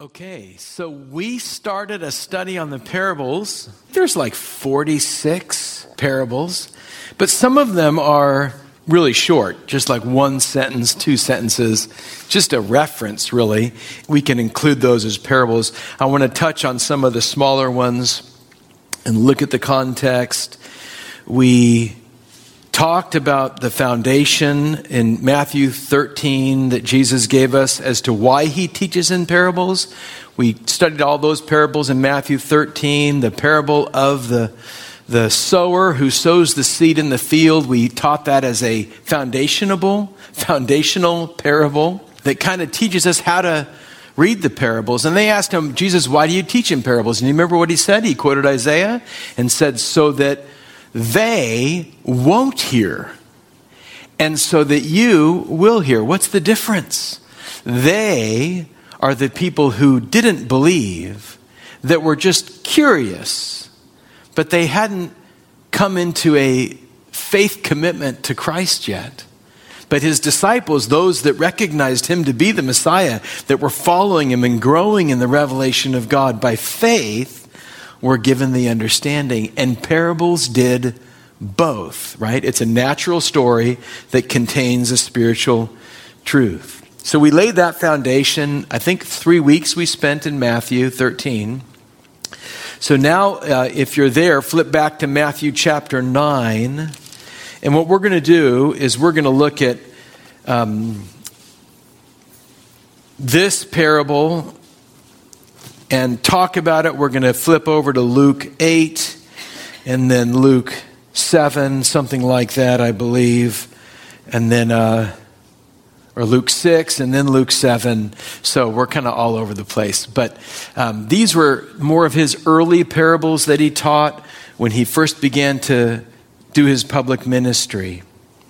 Okay, so we started a study on the parables. There's like 46 parables, but some of them are really short, just like one sentence, two sentences, just a reference really. We can include those as parables. I want to touch on some of the smaller ones and look at the context. We talked about the foundation in Matthew 13 that Jesus gave us as to why he teaches in parables. We studied all those parables in Matthew 13, the parable of the sower who sows the seed in the field. We taught that as a foundational parable that kind of teaches us how to read the parables. And they asked him, Jesus, why do you teach in parables? And you remember what he said? He quoted Isaiah and said, so that they won't hear, and so that you will hear. What's the difference? They are the people who didn't believe, that were just curious, but they hadn't come into a faith commitment to Christ yet. But his disciples, those that recognized him to be the Messiah, that were following him and growing in the revelation of God by faith, were given the understanding. And parables did both, right? It's a natural story that contains a spiritual truth. So we laid that foundation. I think 3 weeks we spent in Matthew 13. So now, if you're there, flip back to Matthew chapter 9. And what we're going to do is we're going to look at this parable and talk about it. We're going to flip over to Luke 8 and then Luke 7, something like that, I believe. And then, or Luke 6 and then Luke 7. So we're kind of all over the place. But these were more of his early parables that he taught when he first began to do his public ministry.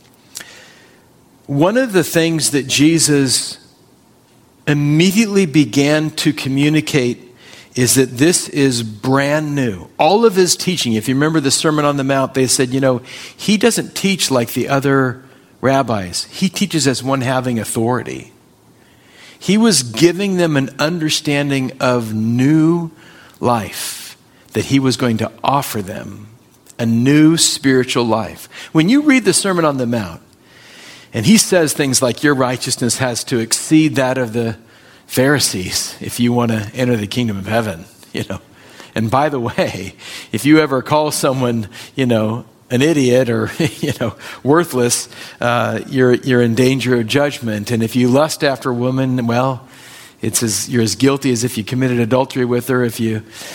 One of the things that Jesus immediately began to communicate is that this is brand new. All of his teaching, if you remember the Sermon on the Mount, they said, he doesn't teach like the other rabbis. He teaches as one having authority. He was giving them an understanding of new life that he was going to offer them, a new spiritual life. When you read the Sermon on the Mount, and he says things like, your righteousness has to exceed that of the Pharisees if you want to enter the kingdom of heaven, And by the way, if you ever call someone, an idiot or, worthless, you're in danger of judgment. And if you lust after a woman, well, you're as guilty as if you committed adultery with her. If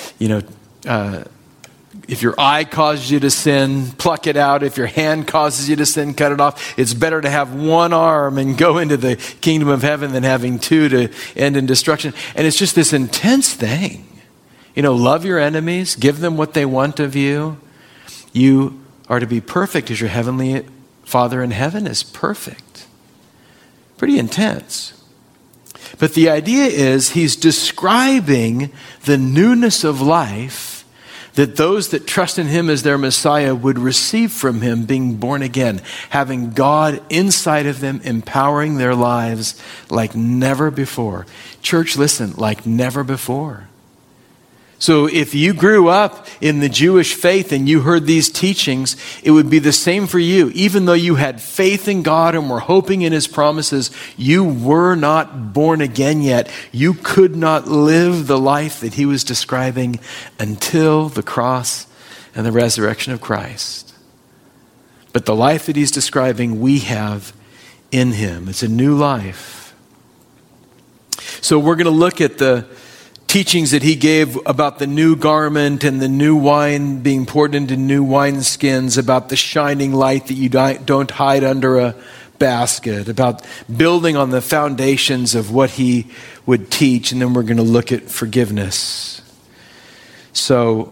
if your eye causes you to sin, pluck it out. If your hand causes you to sin, cut it off. It's better to have one arm and go into the kingdom of heaven than having two to end in destruction. And it's just this intense thing. Love your enemies. Give them what they want of you. You are to be perfect as your heavenly Father in heaven is perfect. Pretty intense. But the idea is he's describing the newness of life that those that trust in him as their Messiah would receive from him, being born again, having God inside of them, empowering their lives like never before. Church, listen, like never before. So if you grew up in the Jewish faith and you heard these teachings, it would be the same for you. Even though you had faith in God and were hoping in his promises, you were not born again yet. You could not live the life that he was describing until the cross and the resurrection of Christ. But the life that he's describing, we have in him. It's a new life. So we're going to look at the teachings that he gave about the new garment and the new wine being poured into new wineskins, about the shining light that you don't hide under a basket, about building on the foundations of what he would teach. And then we're going to look at forgiveness. So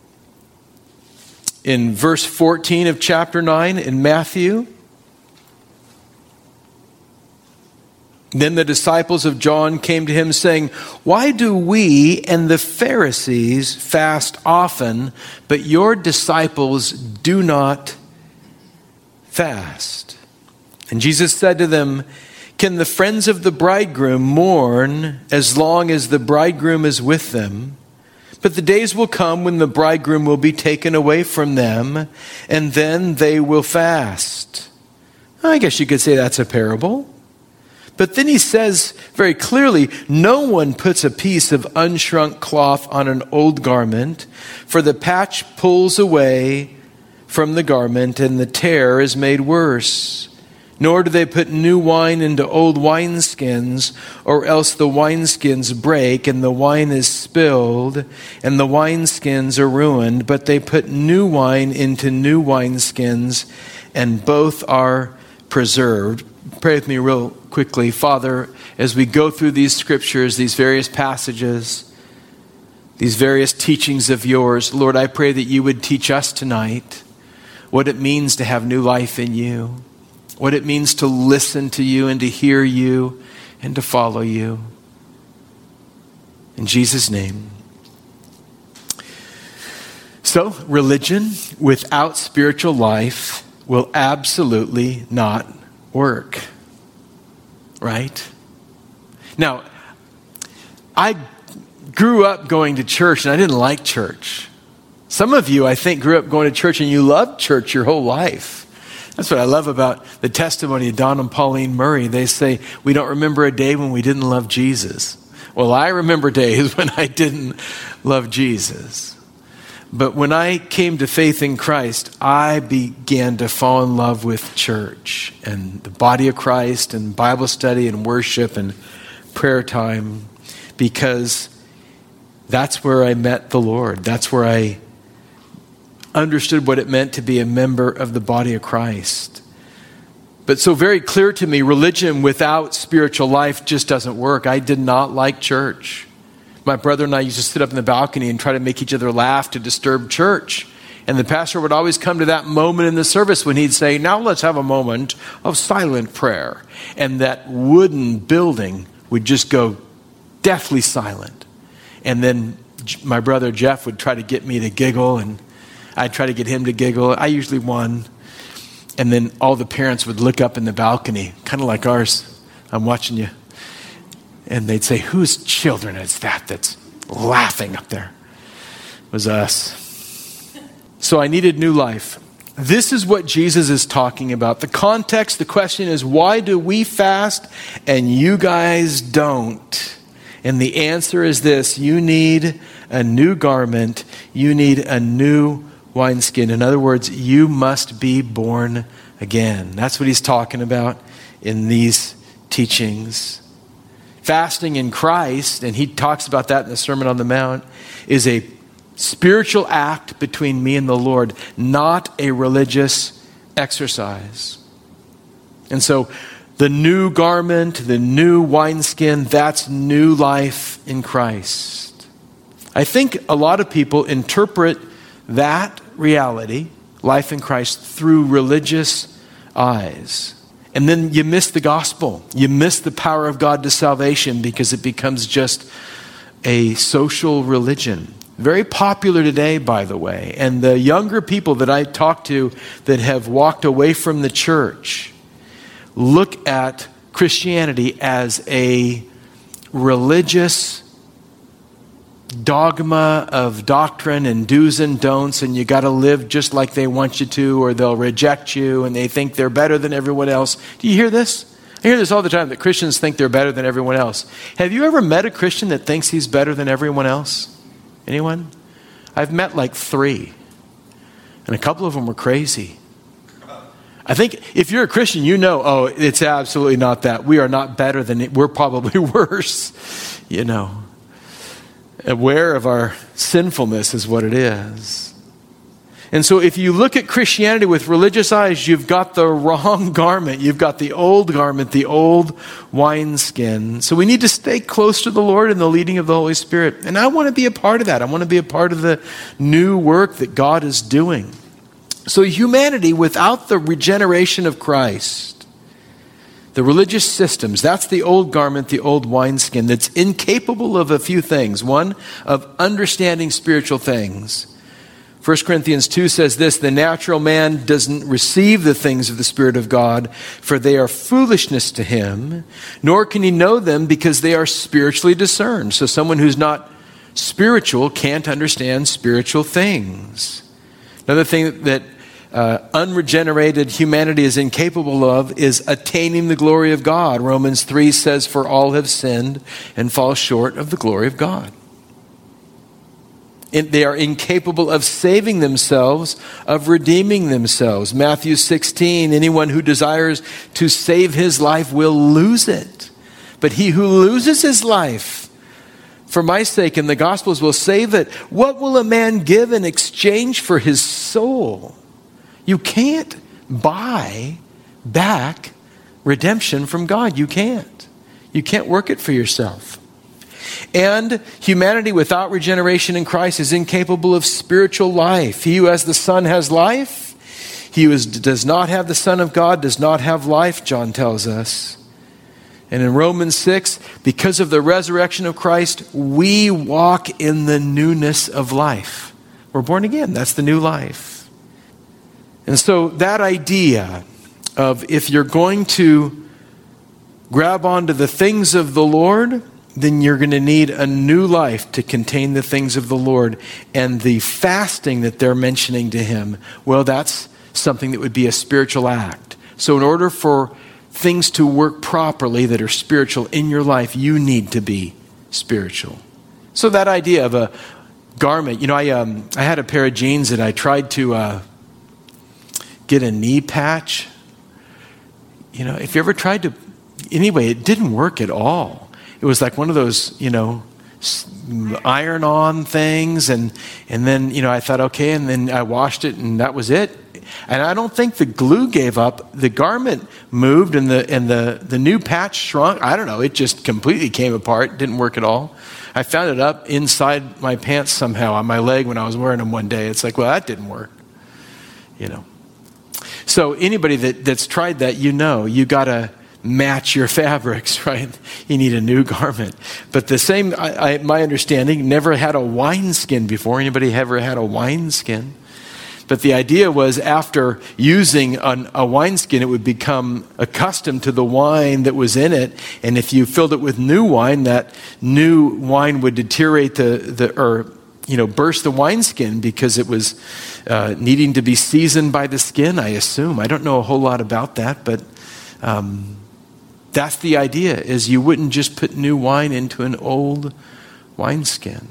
in verse 14 of chapter 9 in Matthew, then the disciples of John came to him saying, why do we and the Pharisees fast often, but your disciples do not fast? And Jesus said to them, can the friends of the bridegroom mourn as long as the bridegroom is with them? But the days will come when the bridegroom will be taken away from them, and then they will fast. I guess you could say that's a parable. But then he says very clearly, no one puts a piece of unshrunk cloth on an old garment, for the patch pulls away from the garment, and the tear is made worse. Nor do they put new wine into old wineskins, or else the wineskins break, and the wine is spilled, and the wineskins are ruined. But they put new wine into new wineskins, and both are preserved. Pray with me real quickly. Father, as we go through these scriptures, these various passages, these various teachings of yours, Lord, I pray that you would teach us tonight what it means to have new life in you, what it means to listen to you and to hear you and to follow you. In Jesus' name. So, religion without spiritual life will absolutely not work. Right? Now, I grew up going to church and I didn't like church. Some of you, I think, grew up going to church and you loved church your whole life. That's what I love about the testimony of Don and Pauline Murray. They say, we don't remember a day when we didn't love Jesus. Well, I remember days when I didn't love Jesus. But when I came to faith in Christ, I began to fall in love with church and the body of Christ and Bible study and worship and prayer time, because that's where I met the Lord. That's where I understood what it meant to be a member of the body of Christ. But so very clear to me, religion without spiritual life just doesn't work. I did not like church. My brother and I used to sit up in the balcony and try to make each other laugh to disturb church. And the pastor would always come to that moment in the service when he'd say, now let's have a moment of silent prayer. And that wooden building would just go deathly silent. And then my brother Jeff would try to get me to giggle, and I'd try to get him to giggle. I usually won. And then all the parents would look up in the balcony, kind of like ours. I'm watching you. And they'd say, whose children is that's laughing up there? It was us. So I needed new life. This is what Jesus is talking about. The context, the question is, why do we fast and you guys don't? And the answer is this: you need a new garment. You need a new wineskin. In other words, you must be born again. That's what he's talking about in these teachings. Fasting in Christ, and he talks about that in the Sermon on the Mount, is a spiritual act between me and the Lord, not a religious exercise. And so the new garment, the new wineskin, that's new life in Christ. I think a lot of people interpret that reality, life in Christ, through religious eyes. And then you miss the gospel. You miss the power of God to salvation because it becomes just a social religion. Very popular today, by the way. And the younger people that I talk to that have walked away from the church look at Christianity as a religious dogma of doctrine and do's and don'ts, and you got to live just like they want you to, or they'll reject you, and they think they're better than everyone else. Do you hear this? I hear this all the time, that Christians think they're better than everyone else. Have you ever met a Christian that thinks he's better than everyone else? Anyone? I've met like 3, and a couple of them were crazy. I think if you're a Christian, you know, oh, it's absolutely not that. We are not better than it. We're probably worse, you know. Aware of our sinfulness is what it is. And so if you look at Christianity with religious eyes, you've got the wrong garment. You've got the old garment, the old wineskin. So we need to stay close to the Lord in the leading of the Holy Spirit. And I want to be a part of that. I want to be a part of the new work that God is doing. So humanity, without the regeneration of Christ, the religious systems, that's the old garment, the old wineskin, that's incapable of a few things. One, of understanding spiritual things. 1 Corinthians 2 says this, the natural man doesn't receive the things of the Spirit of God, for they are foolishness to him, nor can he know them because they are spiritually discerned. So someone who's not spiritual can't understand spiritual things. Another thing that unregenerated humanity is incapable of is attaining the glory of God. Romans 3 says, for all have sinned and fall short of the glory of God. They are incapable of saving themselves, of redeeming themselves. Matthew 16, anyone who desires to save his life will lose it. But he who loses his life for my sake and the gospel's will save it. What will a man give in exchange for his soul? You can't buy back redemption from God. You can't. You can't work it for yourself. And humanity without regeneration in Christ is incapable of spiritual life. He who has the Son has life. He who does not have the Son of God does not have life, John tells us. And in Romans 6, because of the resurrection of Christ, we walk in the newness of life. We're born again. That's the new life. And so that idea of if you're going to grab onto the things of the Lord, then you're going to need a new life to contain the things of the Lord. And the fasting that they're mentioning to him, well, that's something that would be a spiritual act. So in order for things to work properly that are spiritual in your life, you need to be spiritual. So that idea of a garment, I had a pair of jeans that I tried to get a knee patch. If you ever tried to, anyway, it didn't work at all. It was like one of those, iron-on things, and then, I thought, okay, and then I washed it, and that was it. And I don't think the glue gave up. The garment moved, and the new patch shrunk. I don't know. It just completely came apart. Didn't work at all. I found it up inside my pants somehow on my leg when I was wearing them one day. It's like, well, that didn't work. So anybody that's tried that, you got to match your fabrics, right? You need a new garment. But the same, my understanding, never had a wineskin before. Anybody ever had a wineskin? But the idea was after using a wineskin, it would become accustomed to the wine that was in it. And if you filled it with new wine, that new wine would deteriorate burst the wineskin because it was needing to be seasoned by the skin, I assume. I don't know a whole lot about that, but that's the idea, is you wouldn't just put new wine into an old wineskin.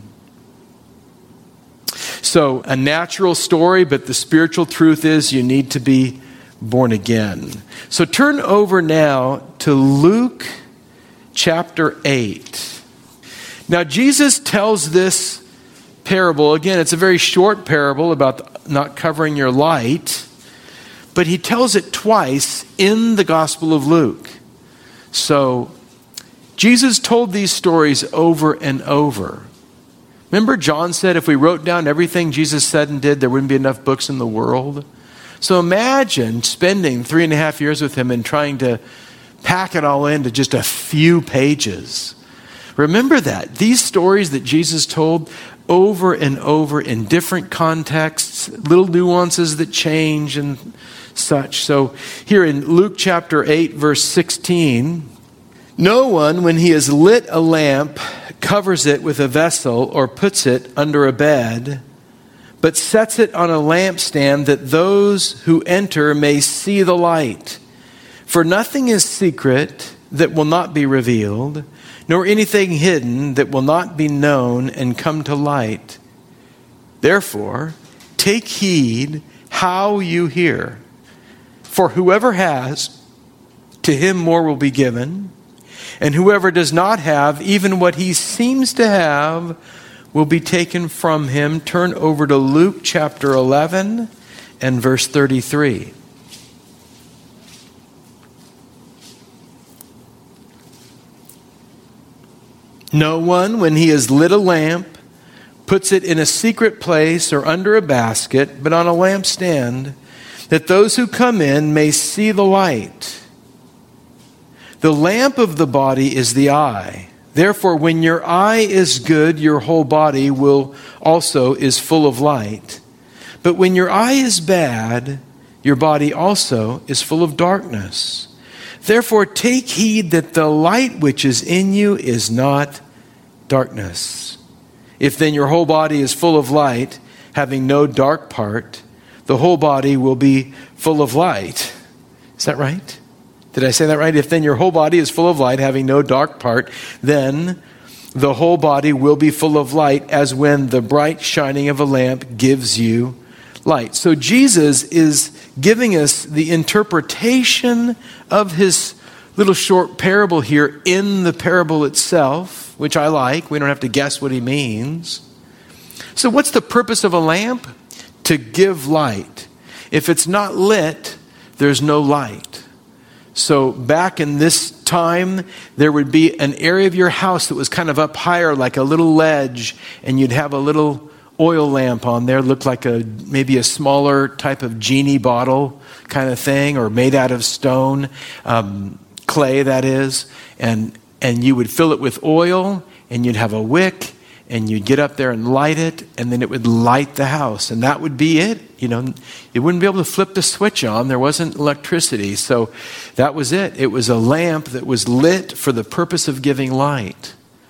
So a natural story, but the spiritual truth is you need to be born again. So turn over now to Luke chapter 8. Now Jesus tells this parable. Again, it's a very short parable about not covering your light, but he tells it twice in the Gospel of Luke. So Jesus told these stories over and over. Remember, John said if we wrote down everything Jesus said and did, there wouldn't be enough books in the world. So imagine spending 3.5 years with him and trying to pack it all into just a few pages. Remember that. These stories that Jesus told over and over in different contexts, little nuances that change and such. So here in Luke chapter 8, verse 16, no one, when he has lit a lamp, covers it with a vessel or puts it under a bed, but sets it on a lampstand that those who enter may see the light. For nothing is secret that will not be revealed, nor anything hidden that will not be known and come to light. Therefore, take heed how you hear. For whoever has, to him more will be given, and whoever does not have, even what he seems to have, will be taken from him. Turn over to Luke chapter 11 and verse 33. No one, when he has lit a lamp, puts it in a secret place or under a basket, but on a lampstand, that those who come in may see the light. The lamp of the body is the eye. Therefore, when your eye is good, your whole body is full of light. But when your eye is bad, your body also is full of darkness. Therefore take heed that the light which is in you is not darkness. If then your whole body is full of light, having no dark part, the whole body will be full of light. Is that right? Did I say that right? If then your whole body is full of light, having no dark part, then the whole body will be full of light, as when the bright shining of a lamp gives you light. So Jesus is giving us the interpretation of his little short parable here in the parable itself, which I like. We don't have to guess what he means. So what's the purpose of a lamp? To give light. If it's not lit, there's no light. So back in this time, there would be an area of your house that was kind of up higher, like a little ledge, and you'd have a little oil lamp on there, looked like maybe a smaller type of genie bottle kind of thing, or made out of stone, clay that is, and you would fill it with oil, and you'd have a wick, and you'd get up there and light it, and then it would light the house, and that would be it. You wouldn't be able to flip the switch on. There wasn't electricity, so that was it. It was a lamp that was lit for the purpose of giving light.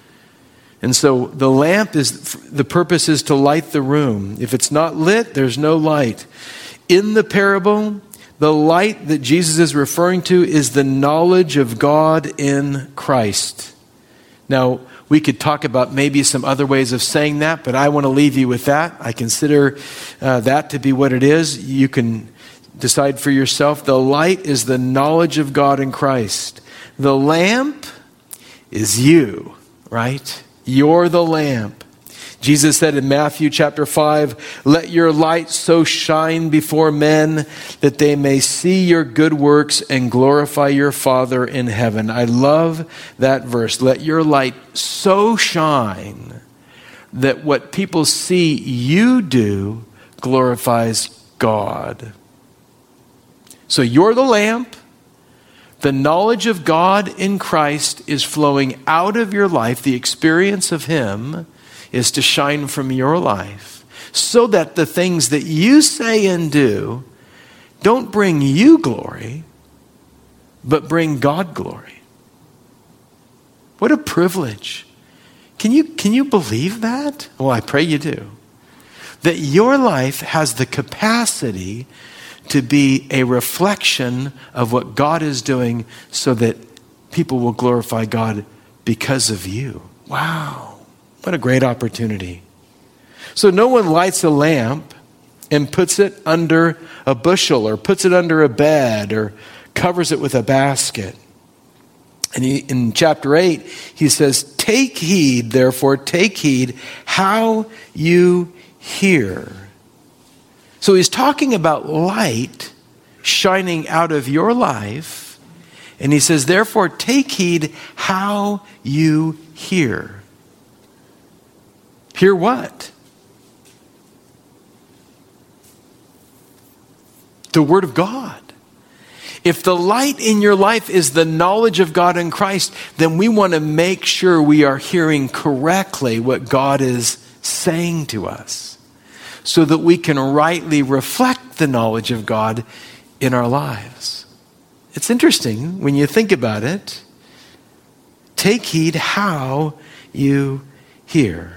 And so the the purpose is to light the room. If it's not lit, there's no light. In the parable, the light that Jesus is referring to is the knowledge of God in Christ. Now, we could talk about maybe some other ways of saying that, but I want to leave you with that. I consider that to be what it is. You can decide for yourself. The light is the knowledge of God in Christ. The lamp is you, right? You're the lamp. Jesus said in Matthew chapter 5, "Let your light so shine before men that they may see your good works and glorify your Father in heaven." I love that verse. Let your light so shine that what people see you do glorifies God. So you're the lamp. The knowledge of God in Christ is flowing out of your life. The experience of Him is to shine from your life so that the things that you say and do don't bring you glory, but bring God glory. What a privilege. Can you believe that? Well, I pray you do. That your life has the capacity to be a reflection of what God is doing so that people will glorify God because of you. Wow. What a great opportunity. So no one lights a lamp and puts it under a bushel or puts it under a bed or covers it with a basket. And in chapter 8, he says, "Take heed, therefore, take heed how you hear." So he's talking about light shining out of your life. And he says, therefore, take heed how you hear. Hear what? The Word of God. If the light in your life is the knowledge of God in Christ, then we want to make sure we are hearing correctly what God is saying to us, so that we can rightly reflect the knowledge of God in our lives. It's interesting when you think about it. Take heed how you hear.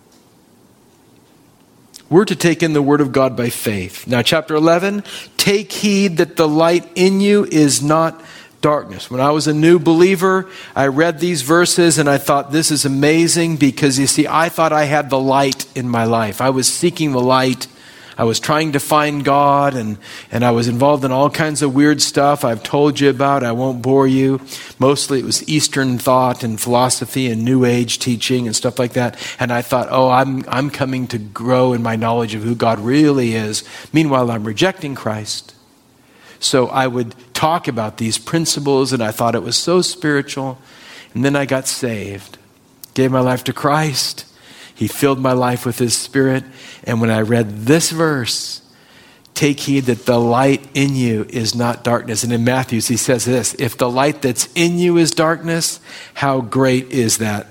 We're to take in the Word of God by faith. Now, chapter 11, take heed that the light in you is not darkness. When I was a new believer, I read these verses and I thought, this is amazing, because you see, I thought I had the light in my life. I was seeking the light. I was trying to find God, and I was involved in all kinds of weird stuff I've told you about. I won't bore you. Mostly it was Eastern thought and philosophy and New Age teaching and stuff like that. And I thought, I'm coming to grow in my knowledge of who God really is. Meanwhile, I'm rejecting Christ. So I would talk about these principles, and I thought it was so spiritual. And then I got saved, gave my life to Christ. He filled my life with His Spirit. And when I read this verse, take heed that the light in you is not darkness. And in Matthew, he says this, if the light that's in you is darkness, how great is that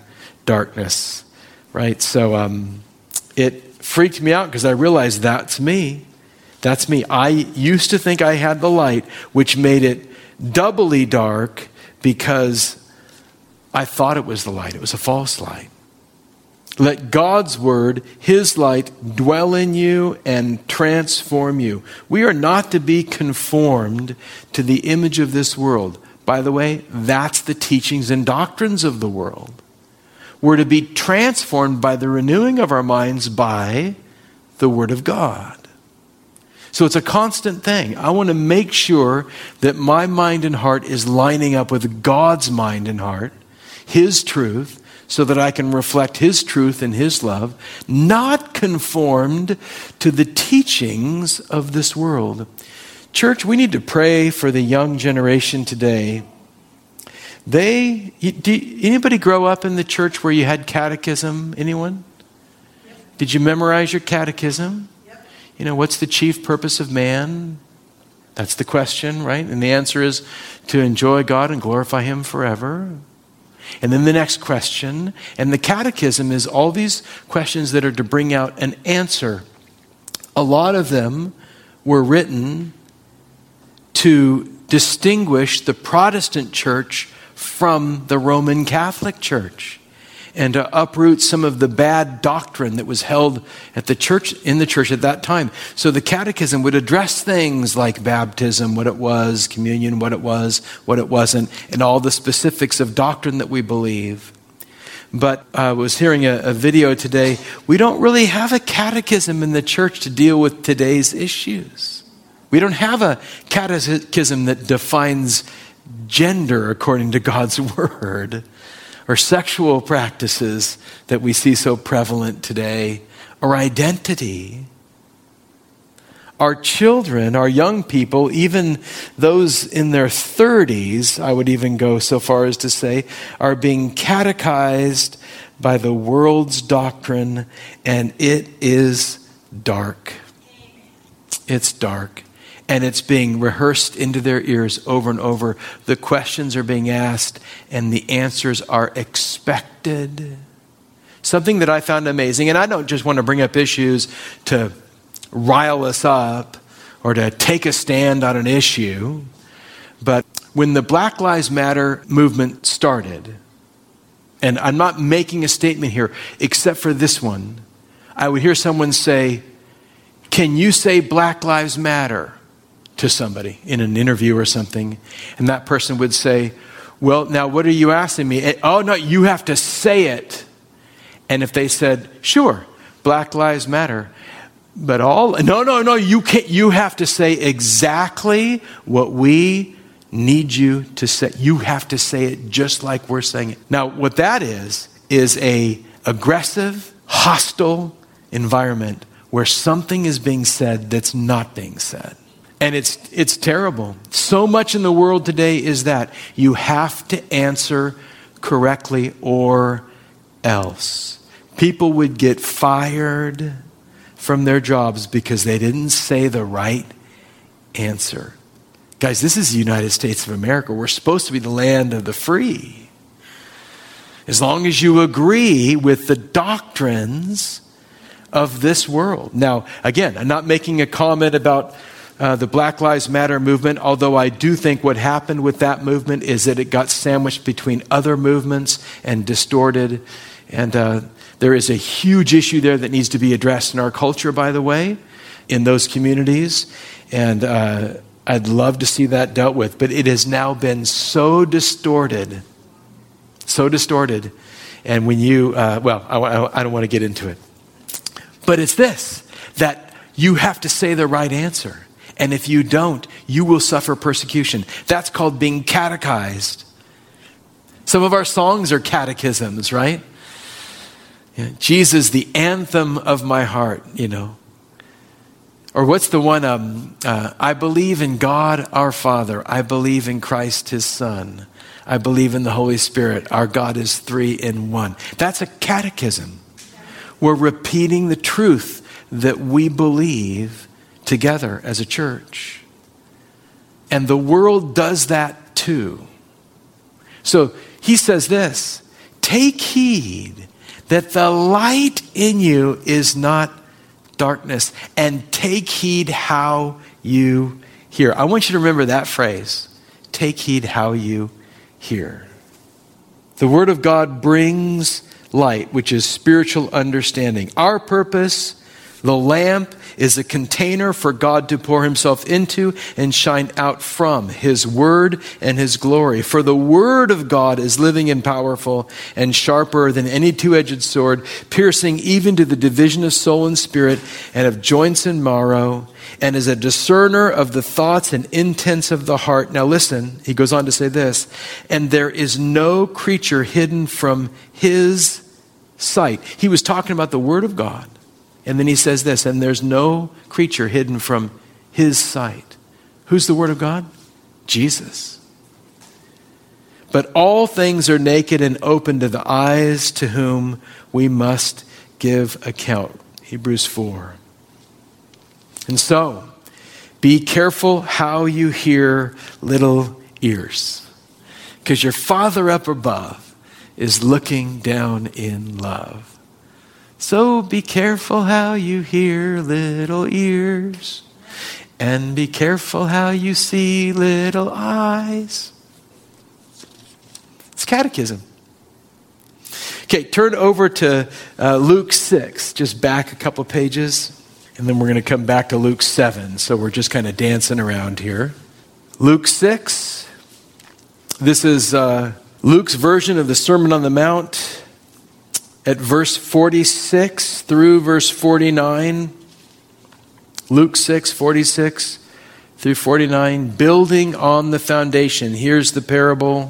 darkness? Right? So it freaked me out because I realized that's me. That's me. I used to think I had the light, which made it doubly dark because I thought it was the light. It was a false light. Let God's word, his light, dwell in you and transform you. We are not to be conformed to the image of this world. By the way, that's the teachings and doctrines of the world. We're to be transformed by the renewing of our minds by the word of God. So it's a constant thing. I want to make sure that my mind and heart is lining up with God's mind and heart, his truth, so that I can reflect his truth and his love, not conformed to the teachings of this world. Church, we need to pray for the young generation today. Anybody grow up in the church where you had catechism? Anyone? Yep. Did you memorize your catechism? Yep. What's the chief purpose of man? That's the question, right? And the answer is to enjoy God and glorify him forever. And then the next question, and the catechism is all these questions that are to bring out an answer. A lot of them were written to distinguish the Protestant church from the Roman Catholic Church and to uproot some of the bad doctrine that was held at the church, in the church at that time. So the catechism would address things like baptism, what it was, communion, what it was, what it wasn't, and all the specifics of doctrine that we believe. But I was hearing a video today. We don't really have a catechism in the church to deal with today's issues. We don't have a catechism that defines gender according to God's word, or sexual practices that we see so prevalent today, or identity. Our children, our young people, even those in their 30s, I would even go so far as to say, are being catechized by the world's doctrine, and it is dark. It's dark. And it's being rehearsed into their ears over and over. The questions are being asked and the answers are expected. Something that I found amazing, and I don't just want to bring up issues to rile us up or to take a stand on an issue, but when the Black Lives Matter movement started, and I'm not making a statement here except for this one, I would hear someone say, "Can you say Black Lives Matter?" to somebody in an interview or something. And that person would say, "Well, now what are you asking me?" "Oh, no, you have to say it." And if they said, "Sure, Black Lives Matter," but no, you can't. You have to say exactly what we need you to say. You have to say it just like we're saying it. Now, what that is a aggressive, hostile environment where something is being said that's not being said. And it's terrible. So much in the world today is that you have to answer correctly or else. People would get fired from their jobs because they didn't say the right answer. Guys, this is the United States of America. We're supposed to be the land of the free. As long as you agree with the doctrines of this world. Now, again, I'm not making a comment about the Black Lives Matter movement, although I do think what happened with that movement is that it got sandwiched between other movements and distorted. And there is a huge issue there that needs to be addressed in our culture, by the way, in those communities. And I'd love to see that dealt with. But it has now been so distorted. And when you, I don't want to get into it. But it's this, that you have to say the right answer. And if you don't, you will suffer persecution. That's called being catechized. Some of our songs are catechisms, right? Yeah, Jesus, the anthem of my heart, Or what's the one, I believe in God our Father. I believe in Christ his Son. I believe in the Holy Spirit. Our God is 3 in 1. That's a catechism. We're repeating the truth that we believe together as a church. And the world does that too. So he says this, take heed that the light in you is not darkness, and take heed how you hear. I want you to remember that phrase. Take heed how you hear. The Word of God brings light, which is spiritual understanding. Our purpose, the lamp, is a container for God to pour himself into and shine out from his word and his glory. For the word of God is living and powerful and sharper than any two-edged sword, piercing even to the division of soul and spirit and of joints and marrow, and is a discerner of the thoughts and intents of the heart. Now listen, he goes on to say this, and there is no creature hidden from his sight. He was talking about the word of God. And then he says this, and there's no creature hidden from his sight. Who's the Word of God? Jesus. But all things are naked and open to the eyes to whom we must give account. Hebrews 4. And so, be careful how you hear, little ears. Because your Father up above is looking down in love. So be careful how you hear, little ears, and be careful how you see, little eyes. It's catechism. Okay, turn over to Luke 6, just back a couple pages, and then we're going to come back to Luke 7. So we're just kind of dancing around here. Luke 6, this is Luke's version of the Sermon on the Mount. At verse 46 through verse 49, Luke 6, 46 through 49, building on the foundation. Here's the parable.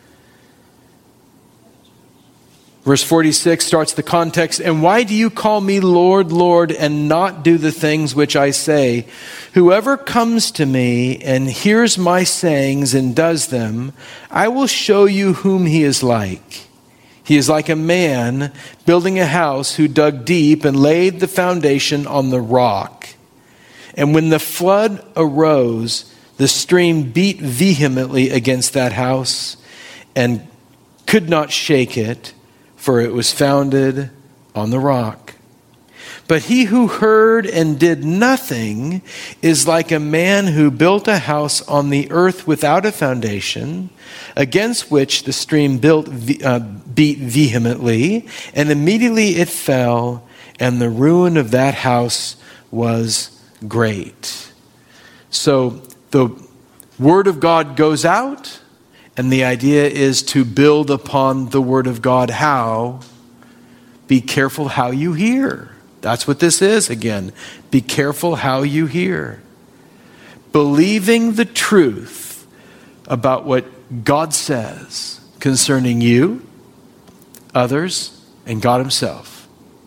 Verse 46 starts the context. And why do you call me Lord, Lord, and not do the things which I say? Whoever comes to me and hears my sayings and does them, I will show you whom he is like. He is like a man building a house who dug deep and laid the foundation on the rock. And when the flood arose, the stream beat vehemently against that house and could not shake it, for it was founded on the rock. But he who heard and did nothing is like a man who built a house on the earth without a foundation, against which the stream beat vehemently, and immediately it fell, and the ruin of that house was great. So the word of God goes out, and the idea is to build upon the word of God. How? Be careful how you hear. That's what this is again. Be careful how you hear. Believing the truth about what God says concerning you, others, and God himself.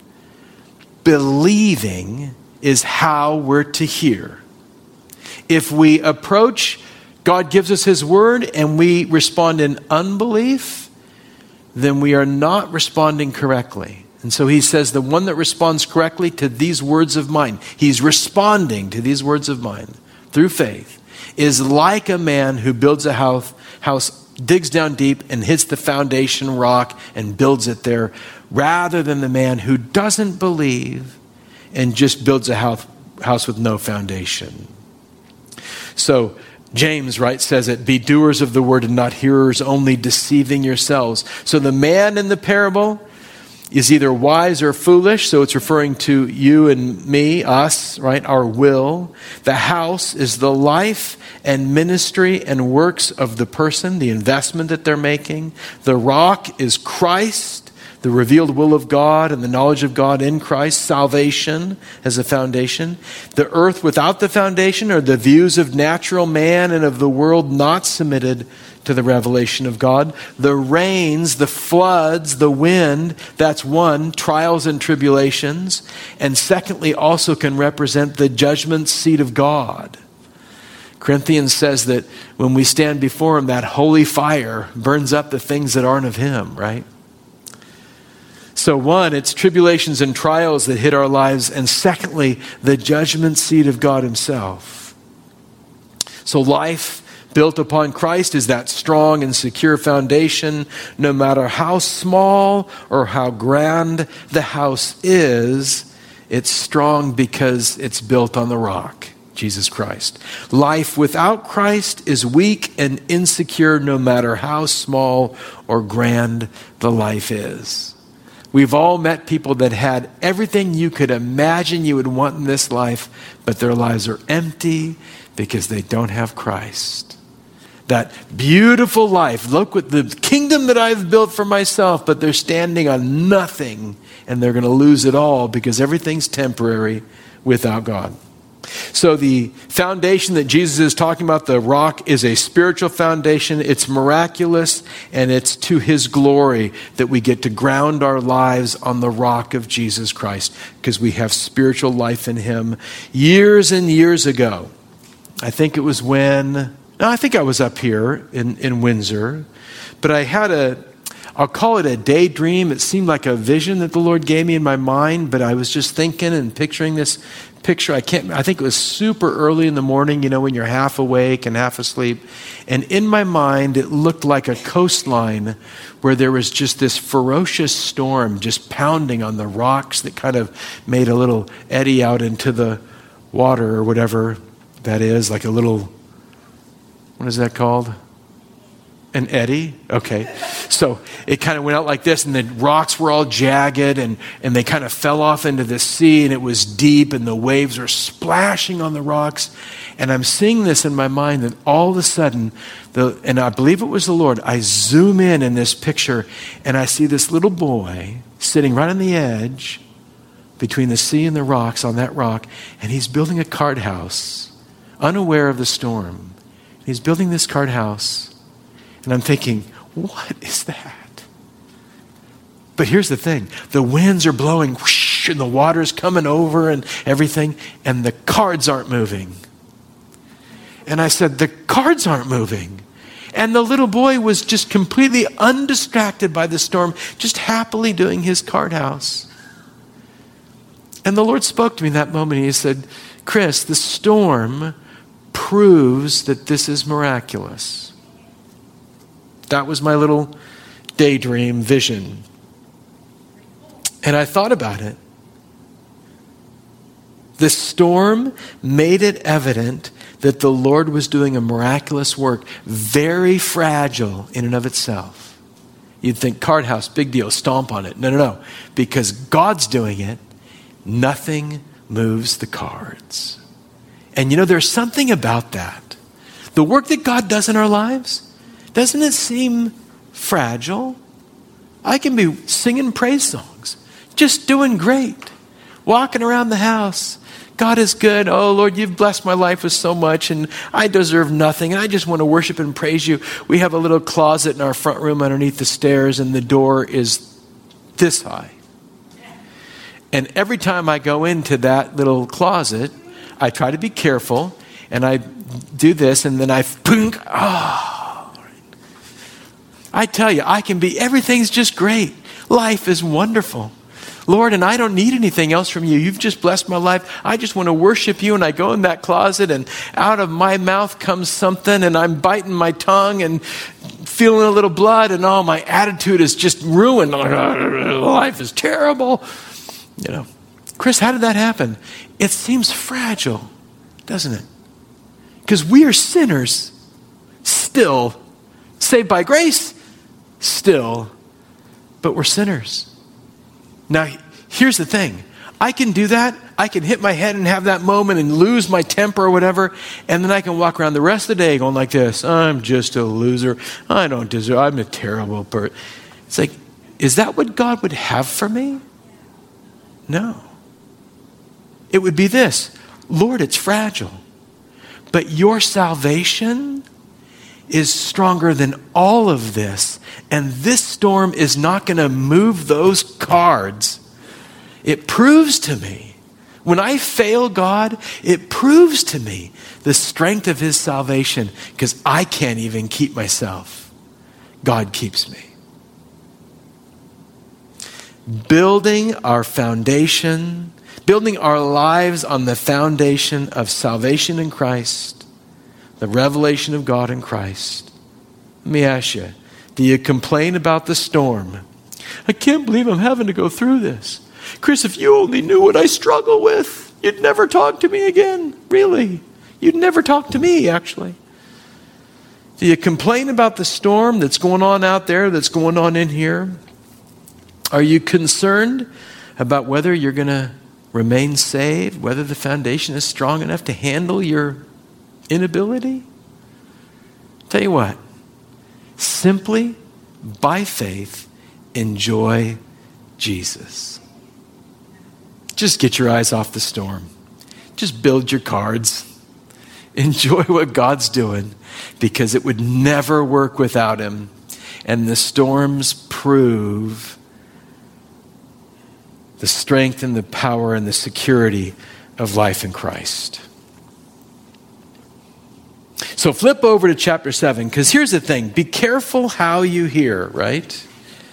Believing is how we're to hear. If we approach, God gives us his word, and we respond in unbelief, then we are not responding correctly. And so he says the one that responds correctly to these words of mine, he's responding to these words of mine through faith, is like a man who builds a house, digs down deep and hits the foundation rock and builds it there, rather than the man who doesn't believe and just builds a house with no foundation. So James, right, says it, be doers of the word and not hearers only, deceiving yourselves. So the man in the parable is either wise or foolish, so it's referring to you and me, us, right, our will. The house is the life and ministry and works of the person, the investment that they're making. The rock is Christ, the revealed will of God and the knowledge of God in Christ, salvation as a foundation. The earth without the foundation are the views of natural man and of the world not submitted to the revelation of God. The rains, the floods, the wind, that's one, trials and tribulations. And secondly, also can represent the judgment seat of God. Corinthians says that when we stand before him, that holy fire burns up the things that aren't of him, right? So one, it's tribulations and trials that hit our lives. And secondly, the judgment seat of God himself. So life built upon Christ is that strong and secure foundation. No matter how small or how grand the house is, It's strong because it's built on the rock, Jesus Christ. Life without Christ is weak and insecure no matter how small or grand the life is. We've all met people that had everything you could imagine you would want in this life, but their lives are empty because they don't have Christ. That beautiful life, look what the kingdom that I've built for myself, but they're standing on nothing and they're going to lose it all because everything's temporary without God. So the foundation that Jesus is talking about, the rock, is a spiritual foundation. It's miraculous, and it's to his glory that we get to ground our lives on the rock of Jesus Christ because we have spiritual life in him. Years and years ago, I think it was I think I was up here in Windsor, but I had I'll call it a daydream. It seemed like a vision that the Lord gave me in my mind, but I was just thinking and picturing this picture. I think it was super early in the morning, when you're half awake and half asleep. And in my mind, it looked like a coastline where there was just this ferocious storm just pounding on the rocks that kind of made a little eddy out into the water or whatever that is, like a little, what is that called? An eddy? Okay. So it kind of went out like this, and the rocks were all jagged, and they kind of fell off into the sea, and it was deep, and the waves were splashing on the rocks. And I'm seeing this in my mind, that all of a sudden, and I believe it was the Lord, I zoom in this picture, and I see this little boy sitting right on the edge between the sea and the rocks on that rock, and he's building a card house, unaware of the storm. He's building this card house. And I'm thinking, what is that? But here's the thing. The winds are blowing, whoosh, and the water's coming over and everything, and the cards aren't moving. And I said, the cards aren't moving. And the little boy was just completely undistracted by the storm, just happily doing his card house. And the Lord spoke to me in that moment. He said, Chris, the storm proves that this is miraculous. That was my little daydream vision. And I thought about it. The storm made it evident that the Lord was doing a miraculous work, very fragile in and of itself. You'd think, card house, big deal, stomp on it. No. Because God's doing it, nothing moves the cards. And there's something about that. The work that God does in our lives, doesn't it seem fragile? I can be singing praise songs, just doing great, walking around the house. God is good. Oh, Lord, you've blessed my life with so much, and I deserve nothing, and I just want to worship and praise you. We have a little closet in our front room underneath the stairs, and the door is this high. And every time I go into that little closet, I try to be careful, and I do this, and then I tell you, everything's just great. Life is wonderful. Lord, and I don't need anything else from you. You've just blessed my life. I just want to worship you. And I go in that closet, and out of my mouth comes something, and I'm biting my tongue and feeling a little blood, and my attitude is just ruined. Life is terrible. Chris, how did that happen? It seems fragile, doesn't it? Because we are sinners still, saved by grace still, but we're sinners. Now, here's the thing. I can do that. I can hit my head and have that moment and lose my temper or whatever, and then I can walk around the rest of the day going like this. I'm just a loser. I don't deserve. I'm a terrible person. It's like, is that what God would have for me? No. It would be this. Lord, it's fragile, but your salvation is stronger than all of this. And this storm is not going to move those cards. It proves to me, when I fail God, it proves to me the strength of his salvation, because I can't even keep myself. God keeps me. Building our foundation, building our lives on the foundation of salvation in Christ, the revelation of God in Christ. Let me ask you, do you complain about the storm? I can't believe I'm having to go through this. Chris, if you only knew what I struggle with, you'd never talk to me again. Really? You'd never talk to me, actually. Do you complain about the storm that's going on out there, that's going on in here? Are you concerned about whether you're going to remain saved, whether the foundation is strong enough to handle your inability? Tell you what, simply by faith, enjoy Jesus. Just get your eyes off the storm. Just build your cards. Enjoy what God's doing, because it would never work without him. And the storms prove the strength and the power and the security of life in Christ. So flip over to chapter 7, because here's the thing. Be careful how you hear, right?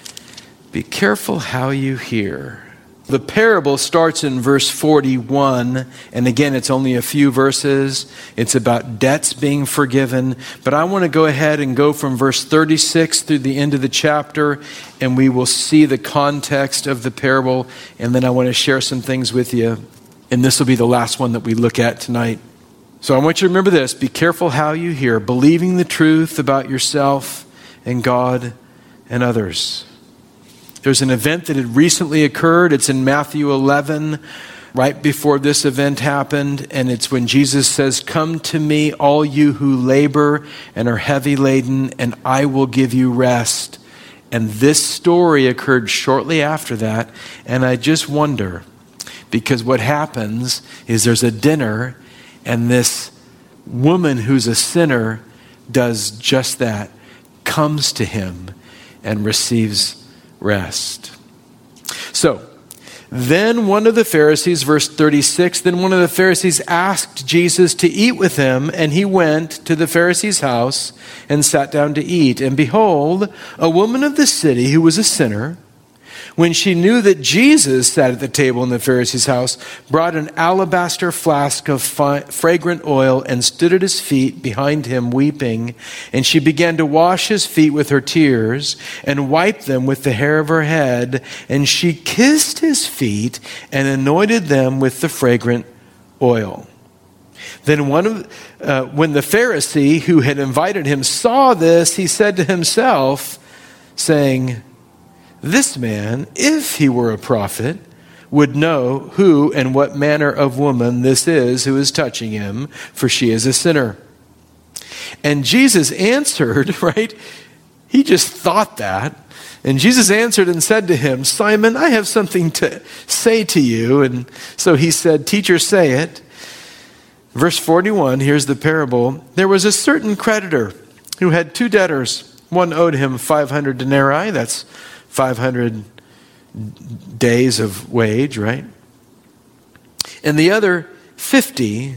Be careful how you hear. The parable starts in verse 41, and again, it's only a few verses. It's about debts being forgiven. But I want to go ahead and go from verse 36 through the end of the chapter, and we will see the context of the parable, and then I want to share some things with you. And this will be the last one that we look at tonight. So I want you to remember this. Be careful how you hear, believing the truth about yourself and God and others. There's an event that had recently occurred. It's in Matthew 11, right before this event happened. And it's when Jesus says, "Come to me, all you who labor and are heavy laden, and I will give you rest." And this story occurred shortly after that. And I just wonder, because what happens is there's a dinner, and this woman who's a sinner does just that, comes to him and receives rest. So, then one of the Pharisees, verse 36, then one of the Pharisees asked Jesus to eat with him, and he went to the Pharisee's house and sat down to eat. And behold, a woman of the city who was a sinner, when she knew that Jesus sat at the table in the Pharisee's house, brought an alabaster flask of fragrant oil and stood at his feet behind him weeping. And she began to wash his feet with her tears and wiped them with the hair of her head. And she kissed his feet and anointed them with the fragrant oil. Then when the Pharisee who had invited him saw this, he said to himself, saying, "This man, if he were a prophet, would know who and what manner of woman this is who is touching him, for she is a sinner." And Jesus answered, right? He just thought that. And Jesus answered and said to him, "Simon, I have something to say to you." And so he said, "Teacher, say it." Verse 41, here's the parable. There was a certain creditor who had two debtors. One owed him 500 denarii, that's 500 days of wage, right? And the other 50.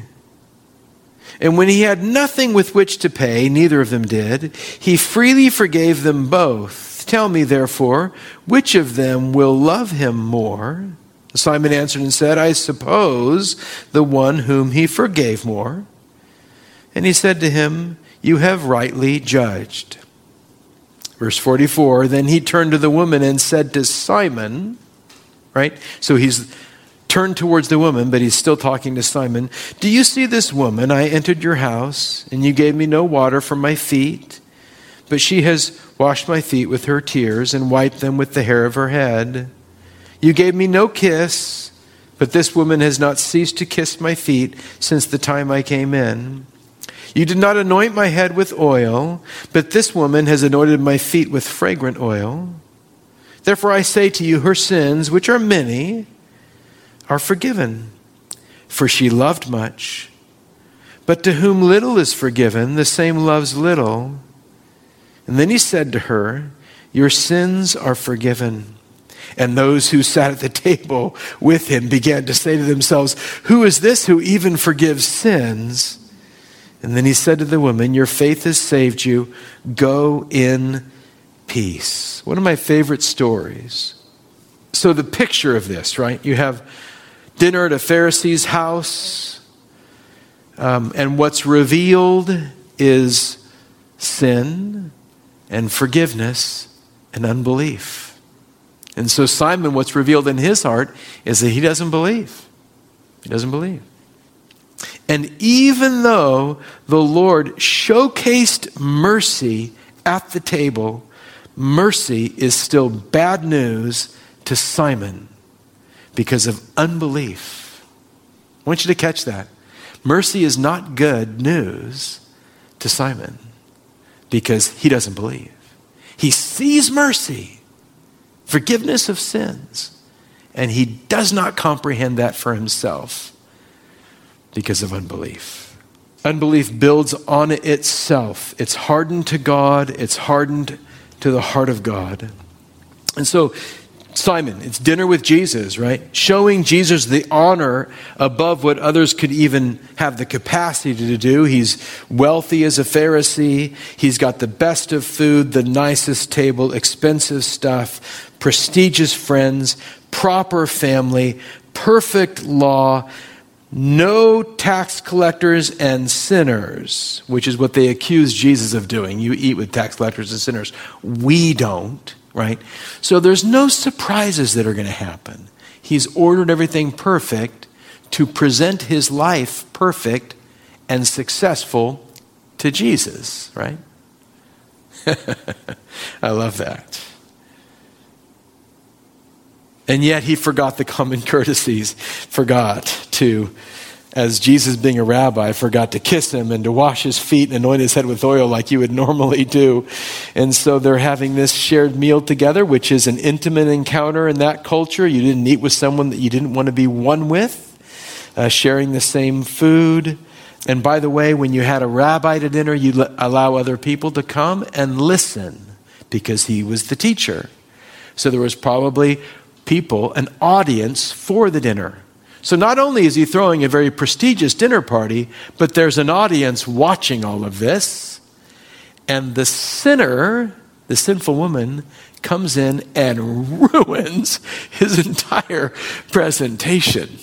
And when he had nothing with which to pay, neither of them did, he freely forgave them both. Tell me, therefore, which of them will love him more? Simon answered and said, "I suppose the one whom he forgave more." And he said to him, "You have rightly judged." Verse 44, then he turned to the woman and said to Simon, right? So he's turned towards the woman, but he's still talking to Simon. "Do you see this woman? I entered your house, and you gave me no water for my feet, but she has washed my feet with her tears and wiped them with the hair of her head. You gave me no kiss, but this woman has not ceased to kiss my feet since the time I came in. You did not anoint my head with oil, but this woman has anointed my feet with fragrant oil. Therefore I say to you, her sins, which are many, are forgiven, for she loved much. But to whom little is forgiven, the same loves little." And then he said to her, "Your sins are forgiven." And those who sat at the table with him began to say to themselves, "Who is this who even forgives sins?" And then he said to the woman, "Your faith has saved you. Go in peace." One of my favorite stories. So the picture of this, right? You have dinner at a Pharisee's house, and what's revealed is sin and forgiveness and unbelief. And so Simon, what's revealed in his heart is that he doesn't believe. He doesn't believe. And even though the Lord showcased mercy at the table, mercy is still bad news to Simon because of unbelief. I want you to catch that. Mercy is not good news to Simon because he doesn't believe. He sees mercy, forgiveness of sins, and he does not comprehend that for himself because of unbelief. Unbelief builds on itself. It's hardened to God. It's hardened to the heart of God. And so Simon, it's dinner with Jesus, right? Showing Jesus the honor above what others could even have the capacity to do. He's wealthy as a Pharisee. He's got the best of food, the nicest table, expensive stuff, prestigious friends, proper family, perfect law, no tax collectors and sinners, which is what they accuse Jesus of doing. You eat with tax collectors and sinners. We don't. Right? So there's no surprises that are going to happen. He's ordered everything perfect to present his life perfect and successful to Jesus, right? I love that. And yet he forgot the common courtesies, forgot to, as Jesus being a rabbi, forgot to kiss him and to wash his feet and anoint his head with oil like you would normally do. And so they're having this shared meal together, which is an intimate encounter in that culture. You didn't eat with someone that you didn't want to be one with, sharing the same food. And by the way, when you had a rabbi to dinner, you allow other people to come and listen because he was the teacher. So there was probably people, an audience for the dinner. So not only is he throwing a very prestigious dinner party, but there's an audience watching all of this. And the sinner, the sinful woman, comes in and ruins his entire presentation.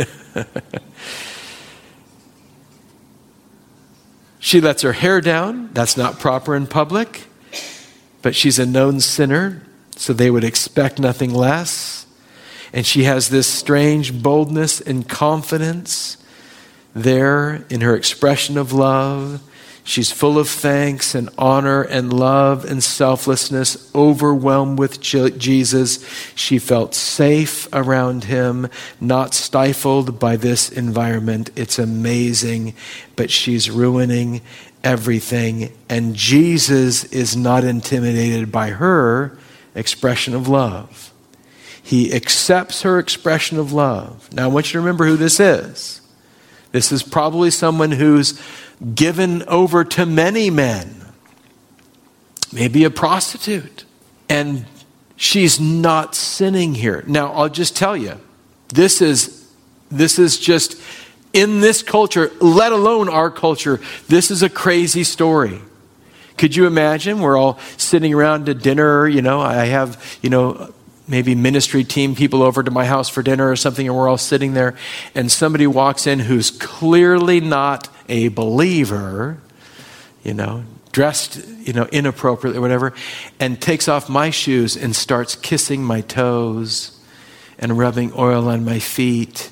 She lets her hair down. That's not proper in public. But she's a known sinner, so they would expect nothing less. And she has this strange boldness and confidence there in her expression of love. She's full of thanks and honor and love and selflessness, overwhelmed with Jesus. She felt safe around him, not stifled by this environment. It's amazing, but she's ruining everything. And Jesus is not intimidated by her expression of love. He accepts her expression of love. Now, I want you to remember who this is. This is probably someone who's given over to many men. Maybe a prostitute. And she's not sinning here. Now, I'll just tell you, this is just, in this culture, let alone our culture, this is a crazy story. Could you imagine? We're all sitting around at dinner, I have, maybe ministry team people over to my house for dinner or something, and we're all sitting there, and somebody walks in who's clearly not a believer, dressed, inappropriately or whatever, and takes off my shoes and starts kissing my toes and rubbing oil on my feet.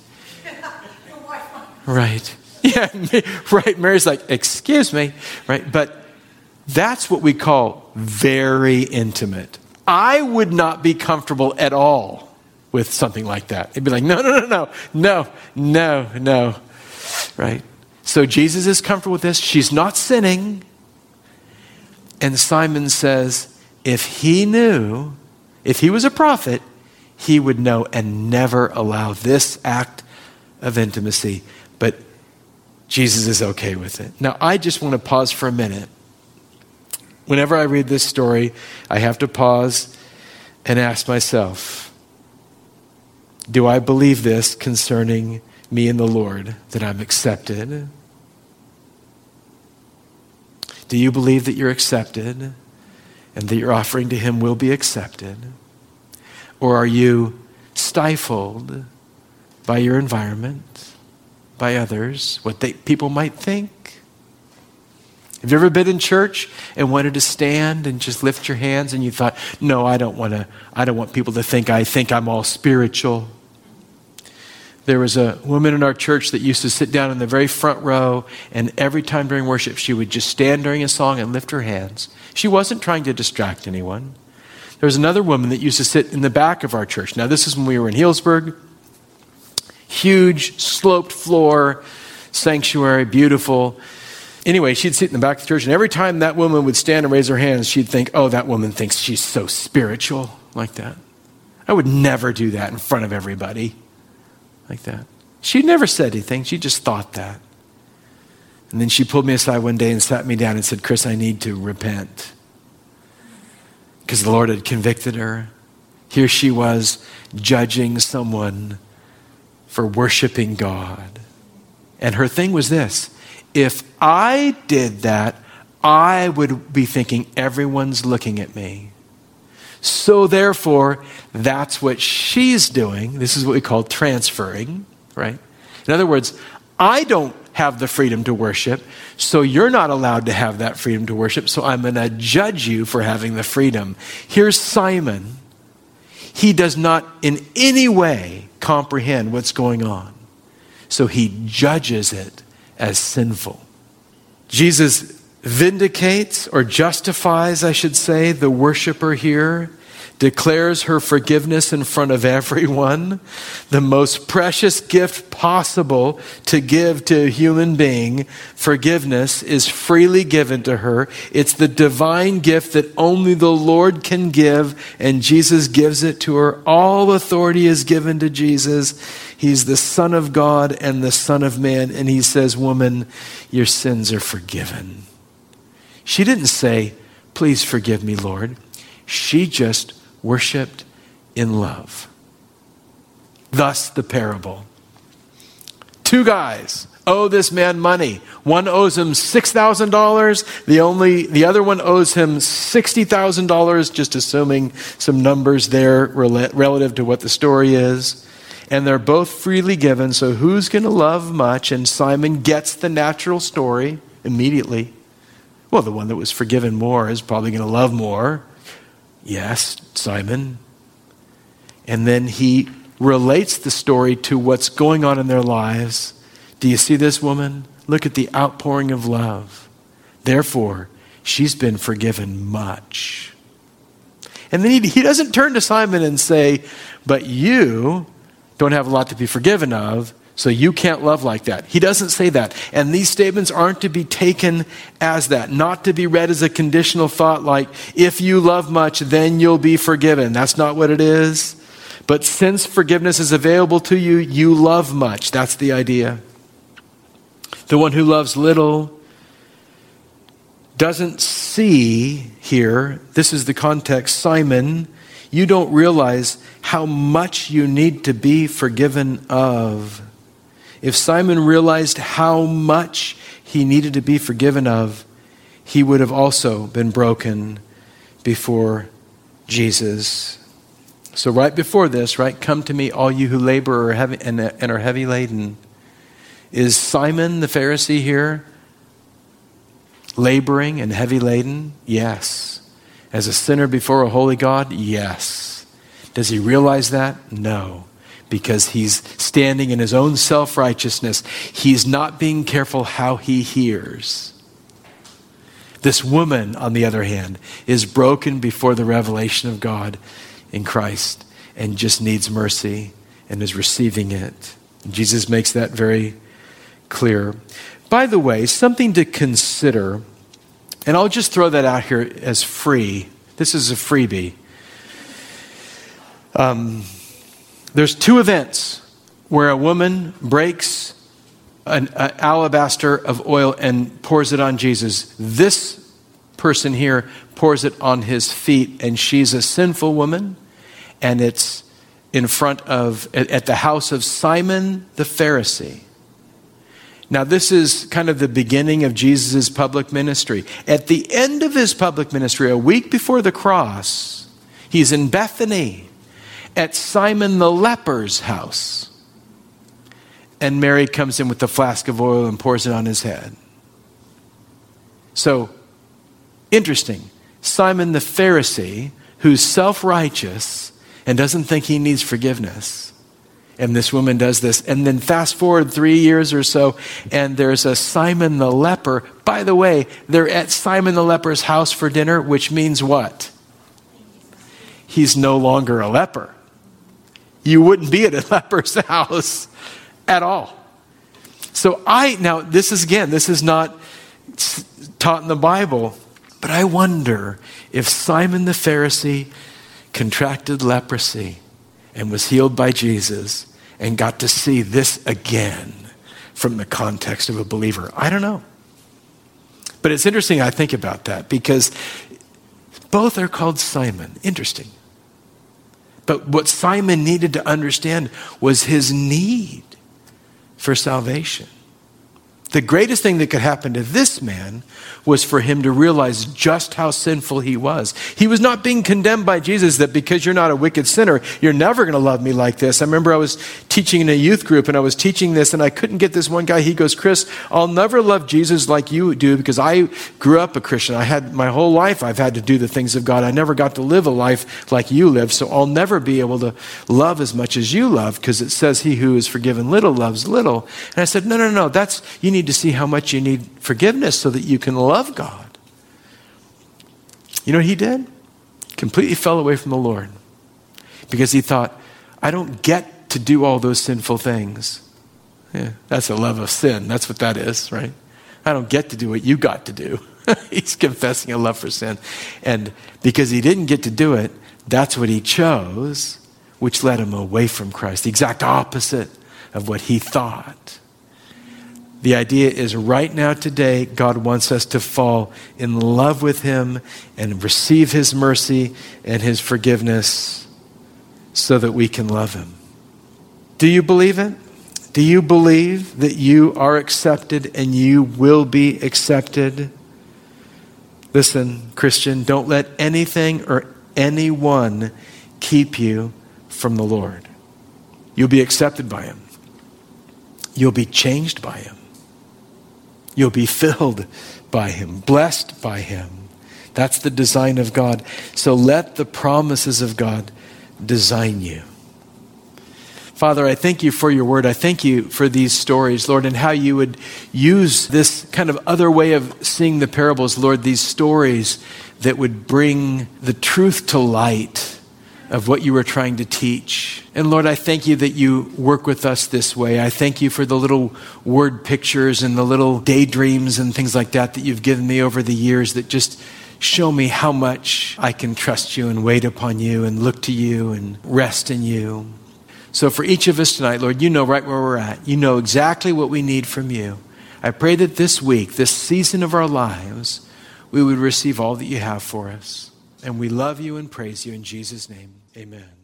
Right. Yeah, right. Mary's like, excuse me. Right. But that's what we call very intimate. I would not be comfortable at all with something like that. It'd be like, no. Right? So Jesus is comfortable with this. She's not sinning. And Simon says, if he was a prophet, he would know and never allow this act of intimacy. But Jesus is okay with it. Now, I just want to pause for a minute. Whenever I read this story, I have to pause and ask myself, do I believe this concerning me and the Lord, that I'm accepted? Do you believe that you're accepted and that your offering to him will be accepted? Or are you stifled by your environment, by others, what people might think? Have you ever been in church and wanted to stand and just lift your hands and you thought, no, I don't want people to think I'm all spiritual. There was a woman in our church that used to sit down in the very front row, and every time during worship, she would just stand during a song and lift her hands. She wasn't trying to distract anyone. There was another woman that used to sit in the back of our church. Now, this is when we were in Healdsburg. Huge, sloped floor, sanctuary, beautiful. Anyway, she'd sit in the back of the church, and every time that woman would stand and raise her hands, she'd think, oh, that woman thinks she's so spiritual, like that. I would never do that in front of everybody. Like that. She never said anything. She just thought that. And then she pulled me aside one day and sat me down and said, Chris, I need to repent. Because the Lord had convicted her. Here she was judging someone for worshiping God. And her thing was this: if I did that, I would be thinking everyone's looking at me. So therefore, that's what she's doing. This is what we call transferring, right? In other words, I don't have the freedom to worship, so you're not allowed to have that freedom to worship, so I'm going to judge you for having the freedom. Here's Simon. He does not in any way comprehend what's going on, so he judges it as sinful. Jesus vindicates or justifies, I should say, the worshiper here, declares her forgiveness in front of everyone. The most precious gift possible to give to a human being, forgiveness, is freely given to her. It's the divine gift that only the Lord can give, and Jesus gives it to her. All authority is given to Jesus. He's the Son of God and the Son of Man, and he says, woman, your sins are forgiven. She didn't say, please forgive me, Lord. She just worshiped in love. Thus the parable. Two guys owe this man money. One owes him $6,000. The other one owes him $60,000, just assuming some numbers there relative to what the story is. And they're both freely given, so who's going to love much? And Simon gets the natural story immediately. Well, the one that was forgiven more is probably going to love more. Yes, Simon. And then he relates the story to what's going on in their lives. Do you see this woman? Look at the outpouring of love. Therefore, she's been forgiven much. And then he doesn't turn to Simon and say, but you don't have a lot to be forgiven of, so you can't love like that. He doesn't say that. And these statements aren't to be taken as that, not to be read as a conditional thought like, if you love much, then you'll be forgiven. That's not what it is. But since forgiveness is available to you, you love much. That's the idea. The one who loves little doesn't see here, this is the context, Simon, you don't realize how much you need to be forgiven of. If Simon realized how much he needed to be forgiven of, he would have also been broken before Jesus. So right before this, right, come to me, all you who labor and are heavy laden. Is Simon the Pharisee here laboring and heavy laden? Yes. As a sinner before a holy God? Yes. Does he realize that? No. Because he's standing in his own self-righteousness. He's not being careful how he hears. This woman, on the other hand, is broken before the revelation of God in Christ and just needs mercy and is receiving it. And Jesus makes that very clear. By the way, something to consider, and I'll just throw that out here as free. This is a freebie. There's two events where a woman breaks an alabaster of oil and pours it on Jesus. This person here pours it on his feet, and she's a sinful woman, and it's in front of, at the house of Simon the Pharisee. Now, this is kind of the beginning of Jesus' public ministry. At the end of his public ministry, a week before the cross, he's in Bethany at Simon the leper's house. And Mary comes in with the flask of oil and pours it on his head. So, interesting. Simon the Pharisee, who's self-righteous and doesn't think he needs forgiveness. And this woman does this. And then fast forward 3 years or so, and there's a Simon the leper. By the way, they're at Simon the leper's house for dinner, which means what? He's no longer a leper. You wouldn't be at a leper's house at all. So now this is not taught in the Bible, but I wonder if Simon the Pharisee contracted leprosy and was healed by Jesus and got to see this again from the context of a believer. I don't know. But it's interesting I think about that because both are called Simon. Interesting. But what Simon needed to understand was his need for salvation. The greatest thing that could happen to this man was for him to realize just how sinful he was. He was not being condemned by Jesus that because you're not a wicked sinner, you're never going to love me like this. I remember I was teaching in a youth group and I was teaching this and I couldn't get this one guy. He goes, Chris, I'll never love Jesus like you do because I grew up a Christian. I had my whole life I've had to do the things of God. I never got to live a life like you live. So I'll never be able to love as much as you love because it says he who is forgiven little loves little. And I said, no. You need to see how much you need forgiveness so that you can love God. You know what he did? Completely fell away from the Lord because he thought, I don't get to do all those sinful things. Yeah, that's a love of sin. That's what that is, right? I don't get to do what you got to do. He's confessing a love for sin. And because he didn't get to do it, that's what he chose, which led him away from Christ. The exact opposite of what he thought. The idea is right now today, God wants us to fall in love with him and receive his mercy and his forgiveness so that we can love him. Do you believe it? Do you believe that you are accepted and you will be accepted? Listen, Christian, don't let anything or anyone keep you from the Lord. You'll be accepted by him. You'll be changed by him. You'll be filled by him, blessed by him. That's the design of God. So let the promises of God design you. Father, I thank you for your word. I thank you for these stories, Lord, and how you would use this kind of other way of seeing the parables, Lord, these stories that would bring the truth to light of what you were trying to teach. And Lord, I thank you that you work with us this way. I thank you for the little word pictures and the little daydreams and things like that you've given me over the years that just show me how much I can trust you and wait upon you and look to you and rest in you. So for each of us tonight, Lord, you know right where we're at. You know exactly what we need from you. I pray that this week, this season of our lives, we would receive all that you have for us. And we love you and praise you in Jesus' name. Amen.